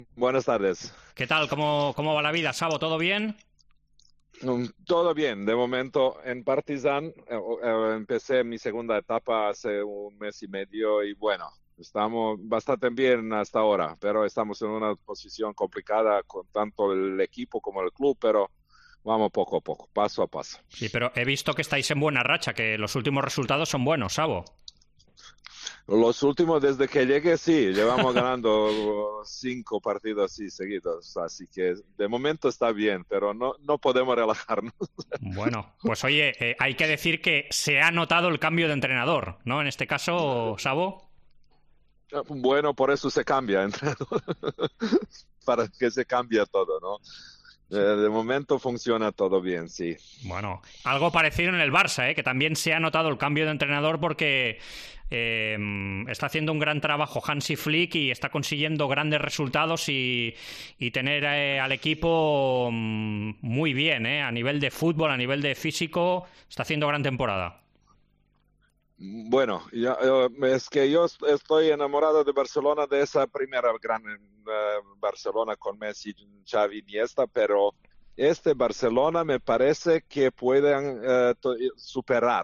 Buenas tardes. ¿Qué tal? ¿Cómo va la vida, Sabo? ¿Todo bien? Todo bien. De momento en Partizan empecé mi segunda etapa hace un mes y medio y bueno, estamos bastante bien hasta ahora, pero estamos en una posición complicada con tanto el equipo como el club, pero vamos poco a poco, paso a paso. Sí, pero he visto que estáis en buena racha, que los últimos resultados son buenos, Sabo. Los últimos, desde que llegué, sí, llevamos ganando 5 partidos así seguidos, así que de momento está bien, pero no podemos relajarnos. Bueno, pues oye, hay que decir que se ha notado el cambio de entrenador, ¿no? En este caso, Sabo. Bueno, por eso se cambia, para que se cambie todo, ¿no? Sí. De momento funciona todo bien, sí. Bueno, algo parecido en el Barça, que también se ha notado el cambio de entrenador porque está haciendo un gran trabajo Hansi Flick y está consiguiendo grandes resultados y tener al equipo muy bien, a nivel de fútbol, a nivel de físico, está haciendo gran temporada. Bueno, es que yo estoy enamorado de Barcelona, de esa primera gran Barcelona con Messi, Xavi, Iniesta, pero este Barcelona me parece que pueden superar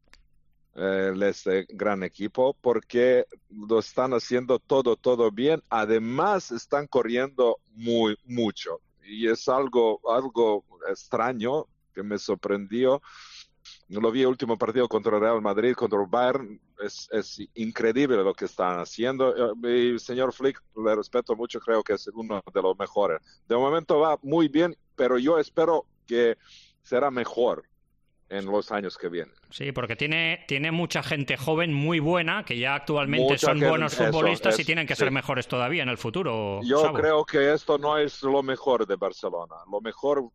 este gran equipo porque lo están haciendo todo bien. Además, están corriendo mucho y es algo extraño que me sorprendió. Lo vi el último partido contra el Real Madrid, contra el Bayern. Es increíble lo que están haciendo. Mi señor Flick, le respeto mucho, creo que es uno de los mejores. De momento va muy bien, pero yo espero que será mejor en los años que vienen. Sí, porque tiene mucha gente joven muy buena que ya actualmente Mucha son que buenos eso futbolistas y es, tienen que sí. ser mejores todavía en el futuro, Yo Sabo. creo que esto no es lo mejor de Barcelona. Lo mejor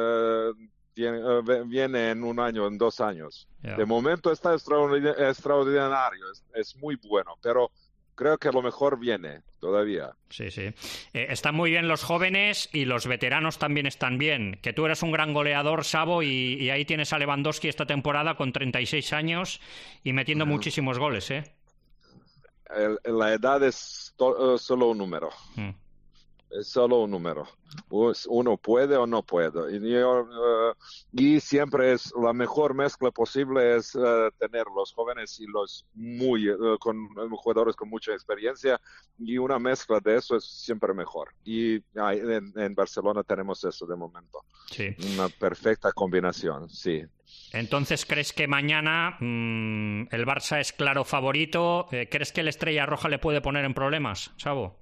viene en un año, en 2 años. De Ya. momento está extraordinario, es muy bueno, pero creo que lo mejor viene todavía. Sí, sí. Están muy bien los jóvenes y los veteranos también están bien. Que tú eres un gran goleador, Sabo, y ahí tienes a Lewandowski esta temporada con 36 años y metiendo muchísimos goles, ¿eh? La edad es solo un número. Mm. Es solo un número. Uno puede o no puede. Y siempre es la mejor mezcla posible es tener los jóvenes y los con jugadores con mucha experiencia y una mezcla de eso es siempre mejor. Y en Barcelona tenemos eso de momento. Sí. Una perfecta combinación, sí. Entonces, ¿crees que mañana el Barça es claro favorito? ¿Crees que el Estrella Roja le puede poner en problemas, Sabo?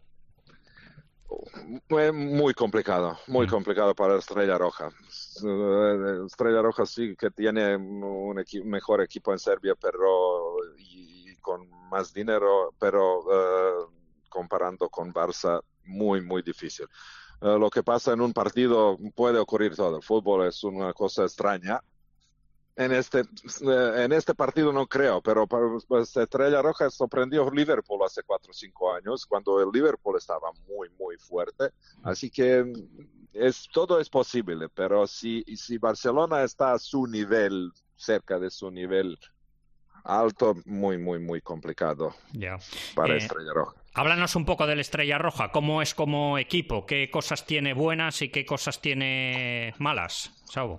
Fue muy Mm. complicado para Estrella Roja. Estrella Roja sí que tiene un mejor equipo en Serbia, pero y con más dinero, pero comparando con Barça, muy difícil. Lo que pasa en un partido puede ocurrir todo. El fútbol es una cosa extraña en este partido no creo, pero pues, Estrella Roja sorprendió a Liverpool hace 4 o 5 años, cuando el Liverpool estaba muy fuerte. Así que todo es posible, pero si Barcelona está a su nivel, cerca de su nivel alto, muy complicado Ya. para Eh, Estrella Roja. Háblanos un poco del Estrella Roja. ¿Cómo es como equipo? ¿Qué cosas tiene buenas y qué cosas tiene malas, Sabo?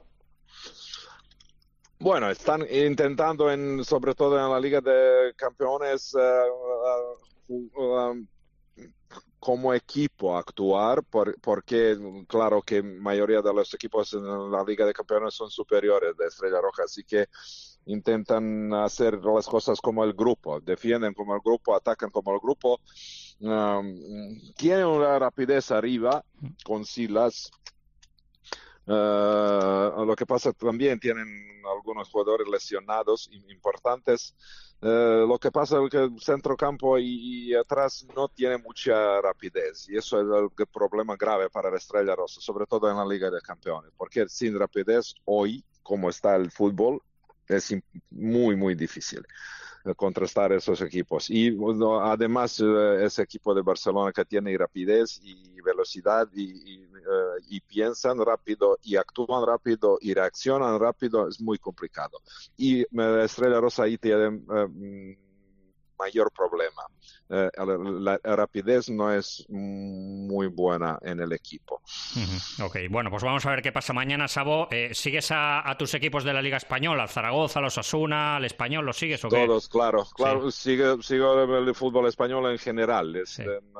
Bueno, están intentando, sobre todo en la Liga de Campeones, como equipo actuar, porque claro que mayoría de los equipos en la Liga de Campeones son superiores de Estrella Roja, así que intentan hacer las cosas como el grupo, defienden como el grupo, atacan como el grupo. Tienen una rapidez arriba con Silas. Lo que pasa también tienen algunos jugadores lesionados importantes. Lo que pasa es que el centrocampo y atrás no tiene mucha rapidez y eso es el problema grave para la Estrella Rosa, sobre todo en la Liga de Campeones, porque sin rapidez hoy, como está el fútbol, es muy difícil contrastar esos equipos. Y bueno, además ese equipo de Barcelona que tiene rapidez y velocidad y piensan rápido y actúan rápido y reaccionan rápido es muy complicado. Y Estrella Rosa ahí tiene mayor problema. La rapidez no es muy buena en el equipo. Ok, bueno, pues vamos a ver qué pasa mañana, Sabo. ¿Sigues a tus equipos de la Liga Española, al Zaragoza, al Osasuna, al Español, los sigues o qué? Todos, claro, Sí. sigo el fútbol español en general. Sí.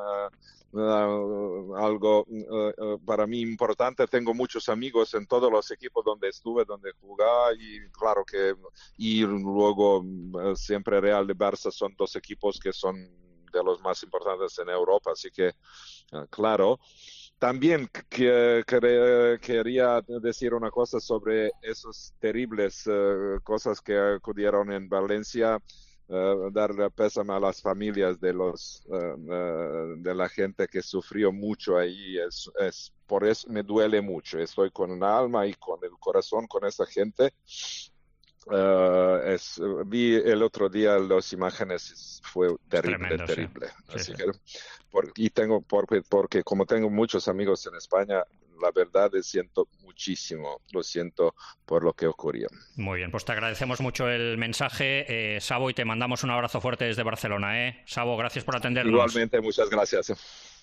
Algo para mí importante. Tengo muchos amigos en todos los equipos donde estuve, donde jugaba, y claro que y luego siempre Real y Barça son dos equipos que son de los más importantes en Europa, así que claro. También quería decir una cosa sobre esas terribles cosas que acudieron en Valencia. Darle pésame a las familias de la gente que sufrió mucho ahí. Por eso me duele mucho. Estoy con el alma y con el corazón con esa gente. Vi el otro día las imágenes, fue terrible, tremendo, terrible. Sí. Así que, porque como tengo muchos amigos en España, la verdad siento muchísimo, lo siento por lo que ocurrió. Muy bien, pues te agradecemos mucho el mensaje, Sabo, y te mandamos un abrazo fuerte desde Barcelona. Sabo, gracias por atendernos. Igualmente, muchas gracias.